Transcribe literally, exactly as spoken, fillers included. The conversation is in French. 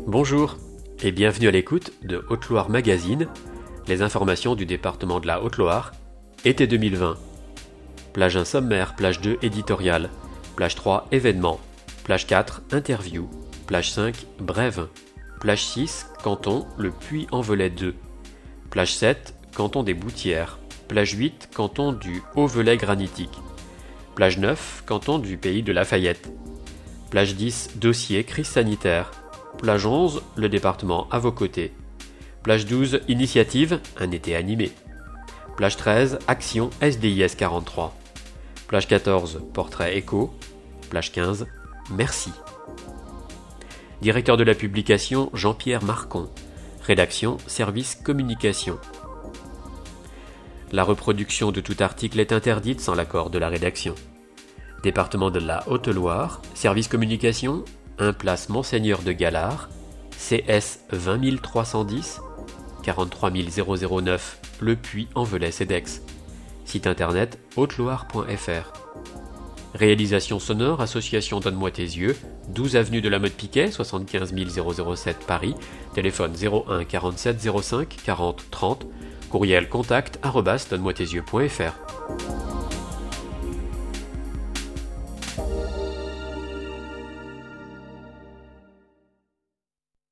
Bonjour et bienvenue à l'écoute de Haute-Loire Magazine, les informations du département de la Haute-Loire, été deux mille vingt. Plage un sommaire, plage deux éditorial, plage trois événements, plage quatre interview, plage cinq brève, plage six canton le Puy-en-Velay deux, plage sept canton des Boutières, plage huit canton du Haut-Velay granitique, plage neuf canton du Pays de Lafayette, plage dix dossier crise sanitaire, plage onze le département à vos côtés, plage douze initiative un été animé, plage treize action S D I S quarante-trois, plage quatorze portrait éco, plage quinze merci. Directeur de la publication Jean-Pierre Marcon, rédaction service communication. La reproduction de tout article est interdite sans l'accord de la rédaction. Département de la Haute-Loire, service communication, un place Monseigneur de Galard, C S vingt mille trois cent dix, quarante-trois mille neuf, Le Puy-en-Velay Cedex. Site internet haute-loire point f r. Réalisation sonore, association Donne-moi tes yeux, douze avenue de la Motte Piquet, soixante-quinze mille sept Paris, téléphone zéro un quarante-sept zéro cinq quarante trente, courriel contact arobase donne moi tes yeux point f r.